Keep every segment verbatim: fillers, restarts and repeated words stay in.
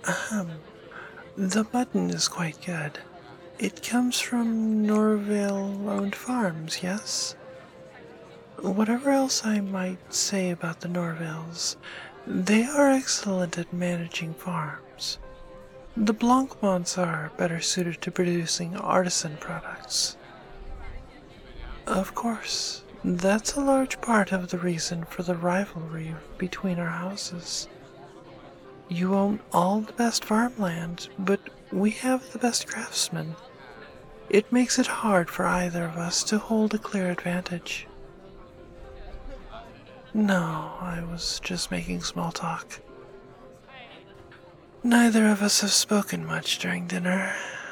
Ahem. The mutton is quite good. It comes from Norvale-owned farms, yes? Whatever else I might say about the Norvales, they are excellent at managing farms. The Blancmonts are better suited to producing artisan products. Of course, that's a large part of the reason for the rivalry between our houses. You own all the best farmland, but we have the best craftsmen. It makes it hard for either of us to hold a clear advantage. No, I was just making small talk. Neither of us have spoken much during dinner.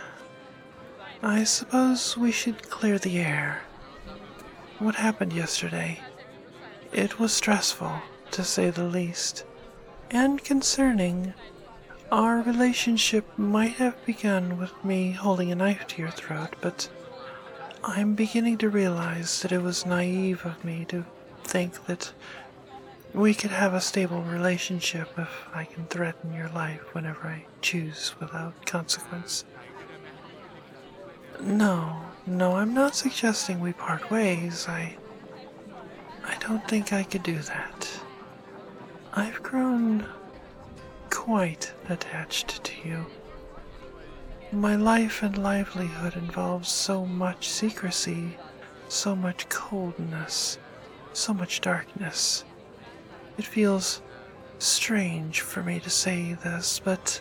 I suppose we should clear the air. What happened yesterday? It was stressful, to say the least, and concerning. Our relationship might have begun with me holding a knife to your throat, but I'm beginning to realize that it was naive of me to think that we could have a stable relationship if I can threaten your life whenever I choose without consequence. No, no, I'm not suggesting we part ways. I... I don't think I could do that. I've grown quite attached to you. My life and livelihood involves so much secrecy, so much coldness, so much darkness. It feels strange for me to say this, but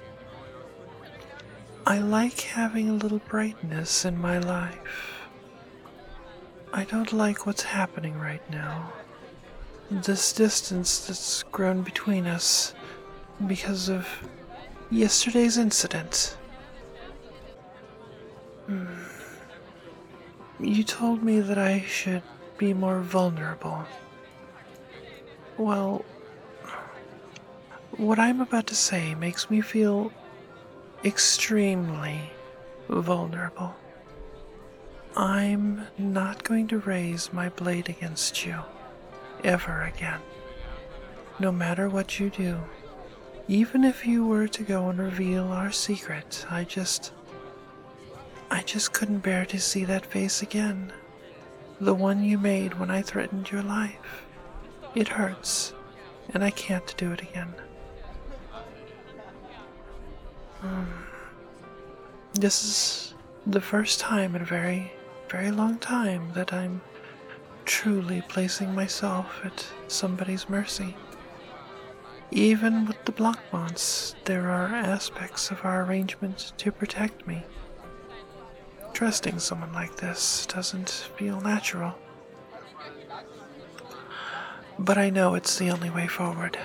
I like having a little brightness in my life. I don't like what's happening right now. This distance that's grown between us because of yesterday's incident. Hmm. You told me that I should be more vulnerable. Well, what I'm about to say makes me feel extremely vulnerable. I'm not going to raise my blade against you ever again. No matter what you do, even if you were to go and reveal our secret, I just... I just couldn't bear to see that face again. The one you made when I threatened your life. It hurts, and I can't do it again. Um, this is the first time in a very, very long time that I'm truly placing myself at somebody's mercy. Even with the Blancmonts, there are aspects of our arrangement to protect me. Trusting someone like this doesn't feel natural. But I know it's the only way forward.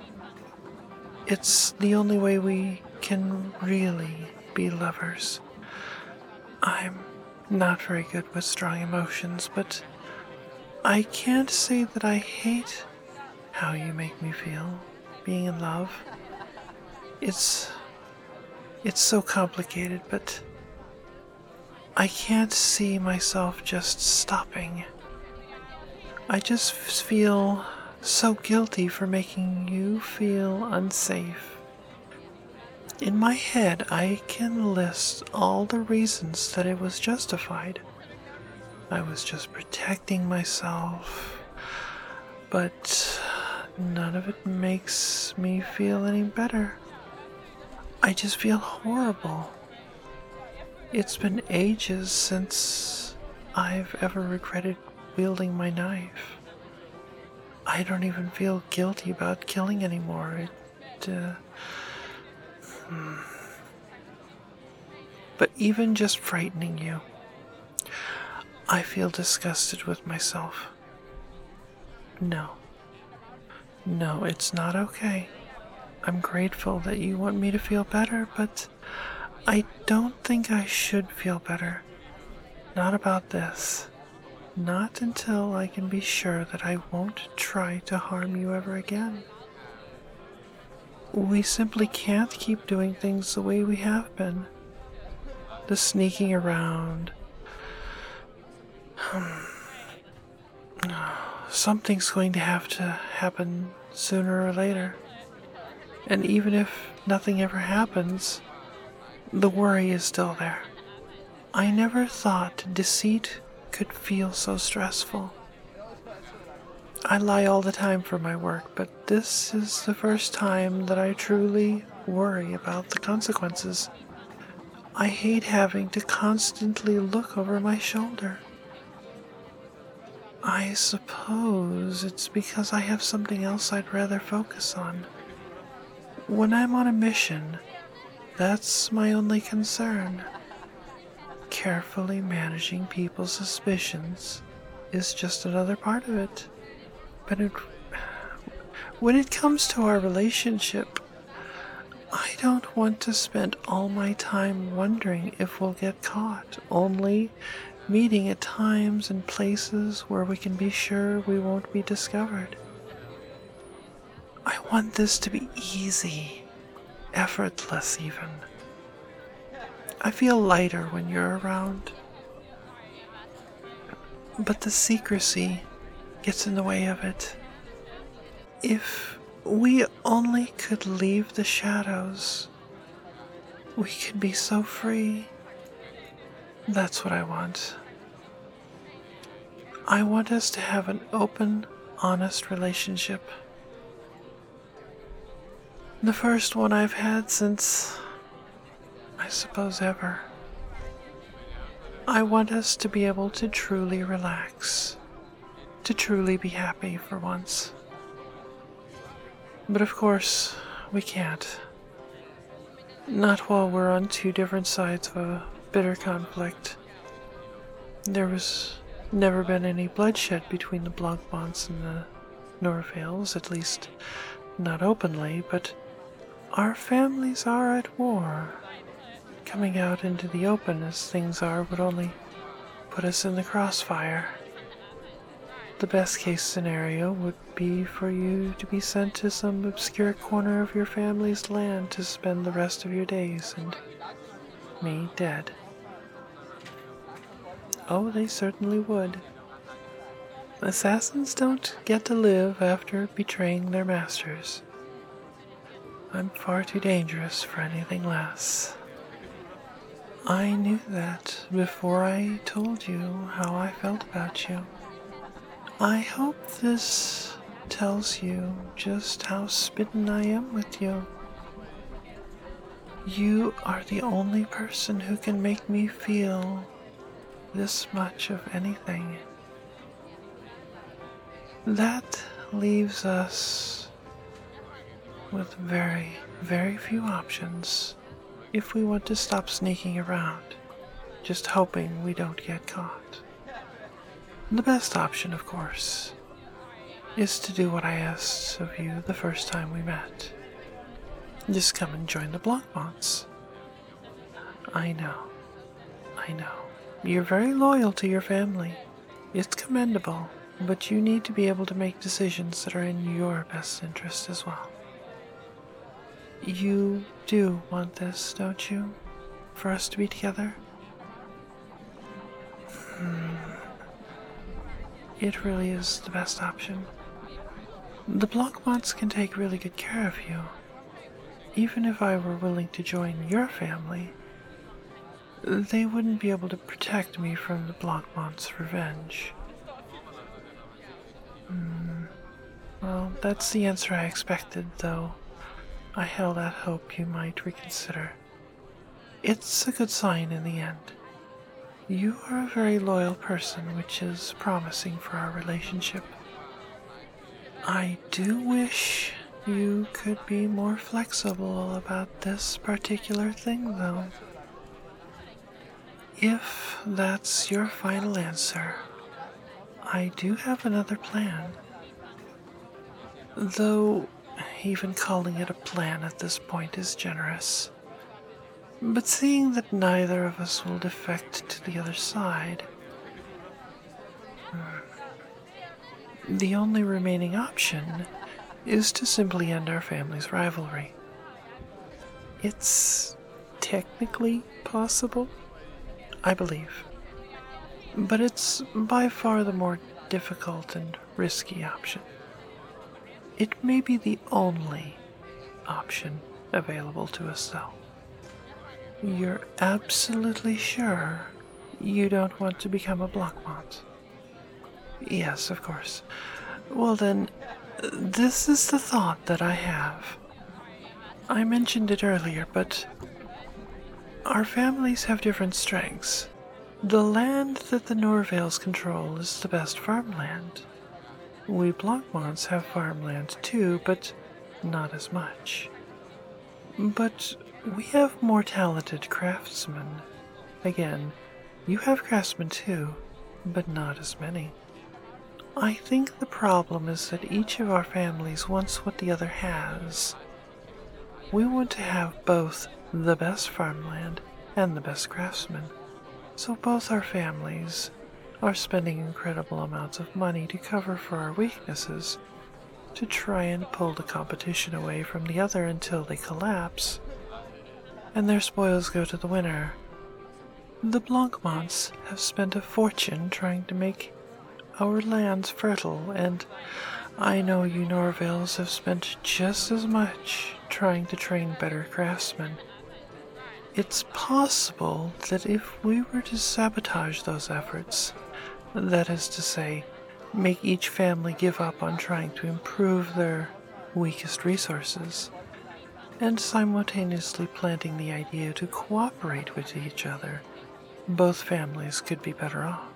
It's the only way we can really be lovers. I'm not very good with strong emotions, but I can't say that I hate how you make me feel being in love. It's it's so complicated, but I can't see myself just stopping. I just feel so guilty for making you feel unsafe. In my head, I can list all the reasons that it was justified. I was just protecting myself, but none of it makes me feel any better. I just feel horrible. It's been ages since I've ever regretted wielding my knife. I don't even feel guilty about killing anymore. It, uh, hmm. But even just frightening you, I feel disgusted with myself. No. No, it's not okay. I'm grateful that you want me to feel better, but I don't think I should feel better. Not about this. Not until I can be sure that I won't try to harm you ever again. We simply can't keep doing things the way we have been. The sneaking around. Something's going to have to happen sooner or later. And even if nothing ever happens, the worry is still there. I never thought deceit could feel so stressful. I lie all the time for my work, but this is the first time that I truly worry about the consequences. I hate having to constantly look over my shoulder. I suppose it's because I have something else I'd rather focus on. When I'm on a mission, that's my only concern. Carefully managing people's suspicions is just another part of it. But it, when it comes to our relationship, I don't want to spend all my time wondering if we'll get caught, only meeting at times and places where we can be sure we won't be discovered. I want this to be easy, effortless even. I feel lighter when you're around, but the secrecy gets in the way of it. If we only could leave the shadows, we could be so free. That's what I want. I want us to have an open, honest relationship. The first one I've had since, I suppose, ever. I want us to be able to truly relax, to truly be happy for once. But of course, we can't. Not while we're on two different sides of a bitter conflict. There was never been any bloodshed between the Blancmonts and the Norvales, at least not openly, but our families are at war. Coming out into the open as things are would only put us in the crossfire. The best case scenario would be for you to be sent to some obscure corner of your family's land to spend the rest of your days, and me dead. Oh, they certainly would. Assassins don't get to live after betraying their masters. I'm far too dangerous for anything less. I knew that before I told you how I felt about you. I hope this tells you just how smitten I am with you. You are the only person who can make me feel this much of anything. That leaves us with very, very few options if we want to stop sneaking around, just hoping we don't get caught. The best option, of course, is to do what I asked of you the first time we met. Just come and join the Blancmonts. I know, I know. You're very loyal to your family. It's commendable, but you need to be able to make decisions that are in your best interest as well. You do want this, don't you? For us to be together? Hmm. It really is the best option. The Blancmonts can take really good care of you. Even if I were willing to join your family, they wouldn't be able to protect me from the Blancmonts' revenge. Hmm. Well, that's the answer I expected, though I held out hope you might reconsider. It's a good sign in the end. You are a very loyal person, which is promising for our relationship. I do wish you could be more flexible about this particular thing, though. If that's your final answer, I do have another plan. Though even calling it a plan at this point is generous. But seeing that neither of us will defect to the other side, the only remaining option is to simply end our family's rivalry. It's technically possible, I believe, but it's by far the more difficult and risky option. It may be the only option available to us, though. You're absolutely sure you don't want to become a Blancmont? Yes, of course. Well then, this is the thought that I have. I mentioned it earlier, but our families have different strengths. The land that the Norvales control is the best farmland. We Blancmonts have farmland too, but not as much. But we have more talented craftsmen. Again, you have craftsmen too, but not as many. I think the problem is that each of our families wants what the other has. We want to have both the best farmland and the best craftsmen, so both our families are spending incredible amounts of money to cover for our weaknesses, to try and pull the competition away from the other until they collapse, and their spoils go to the winner. The Blancmonts have spent a fortune trying to make our lands fertile, and I know you Norvales have spent just as much trying to train better craftsmen. It's possible that if we were to sabotage those efforts, that is to say, make each family give up on trying to improve their weakest resources, and simultaneously planting the idea to cooperate with each other, both families could be better off.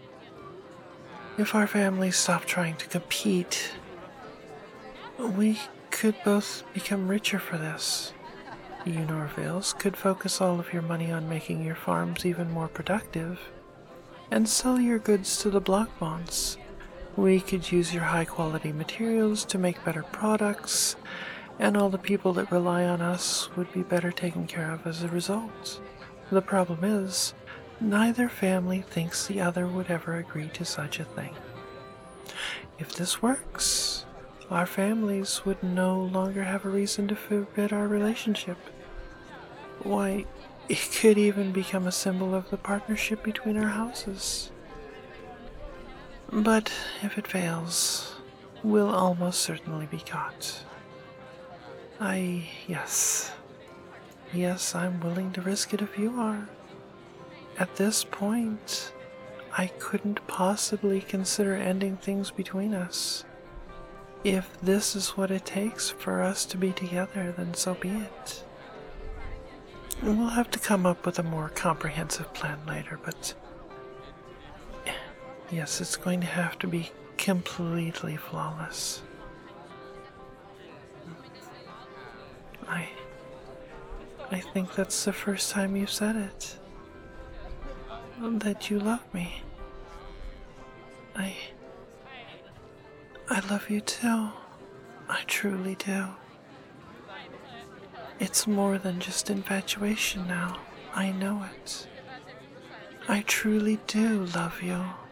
If our families stop trying to compete, we could both become richer for this. You Norvales could focus all of your money on making your farms even more productive, and sell your goods to the Blancmonts. We could use your high-quality materials to make better products, and all the people that rely on us would be better taken care of as a result. The problem is, neither family thinks the other would ever agree to such a thing. If this works, our families would no longer have a reason to forbid our relationship. Why, it could even become a symbol of the partnership between our houses. But if it fails, we'll almost certainly be caught. I, yes, yes, I'm willing to risk it if you are. At this point, I couldn't possibly consider ending things between us. If this is what it takes for us to be together, then so be it. We'll have to come up with a more comprehensive plan later, but yes, it's going to have to be completely flawless. I I think that's the first time you've said it. That you love me. I I love you too. I truly do. It's more than just infatuation now. I know it. I truly do love you.